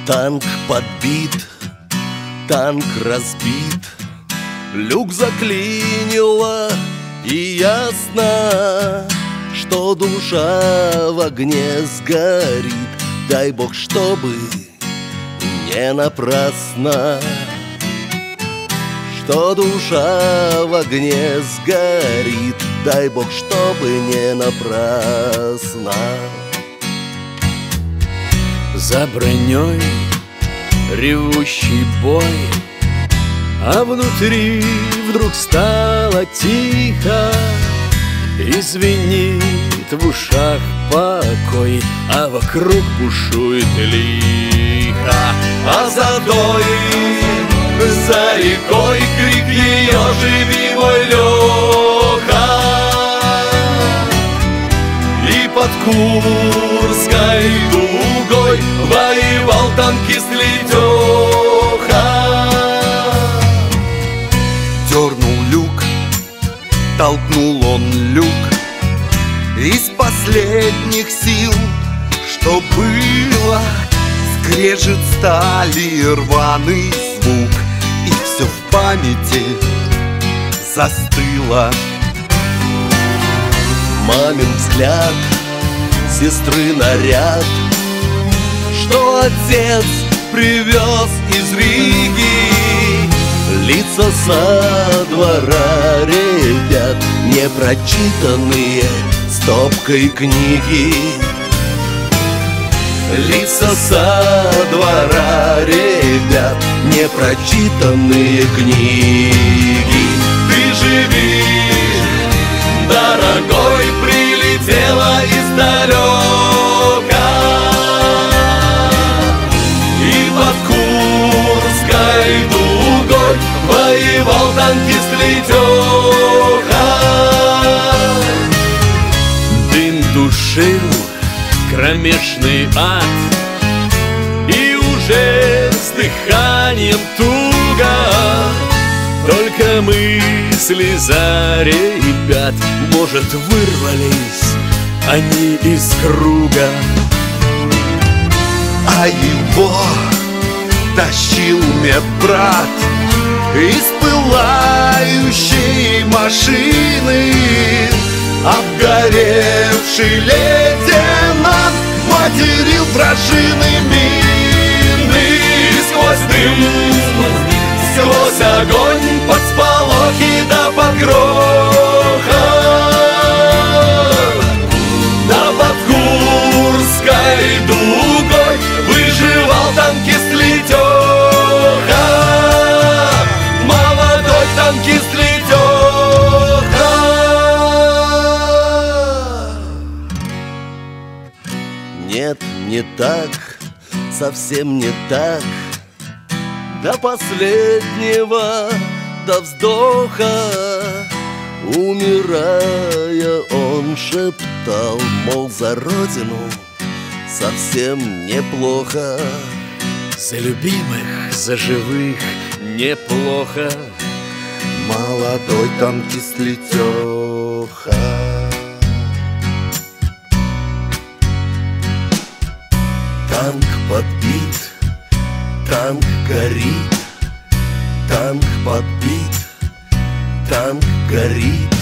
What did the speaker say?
Танк подбит, танк разбит, люк заклинило, и ясно, что душа в огне сгорит. Дай Бог, чтобы не напрасно, что душа в огне сгорит. Дай Бог, чтобы не напрасно. За броней ревущий бой, а внутри вдруг стало тихо, и звенит в ушах покой, а вокруг бушует лихо. А за той, за рекой крик ее: живи, мой Леха! И под Курской дугой воевал танкист Летеха. Дернул люк, толкнул он люк из последних сил, что было. Скрежет стали, рваный звук, и все в памяти застыло. Мамин взгляд, сестры наряд, что отец привез из Риги. Лица со двора ребят, непрочитанные стопкой книги. Лица со двора ребят, непрочитанные книги. Ты живи, дорогой, прилетела издалека, и под Курской дугой воевал танкист Летеха. Дым душил кромешный ад, и уже с дыханием туго только мысли за ребят, может, вырвались они из круга. А его тащил медбрат из пылающей машины. Обгоревший лейтенант материл вражины мины. Сквозь дым, сквозь огонь, под сполохи до покроха, да под Курской дугой выживал танкист Летеха. Молодой танкист Летеха. Нет, не так, совсем не так. До последнего, до вздоха, умирая, он шептал, мол, за родину совсем неплохо. За любимых, за живых неплохо. Молодой танкист Летеха. Танк подбит, танк горит, танк подбит, танк горит.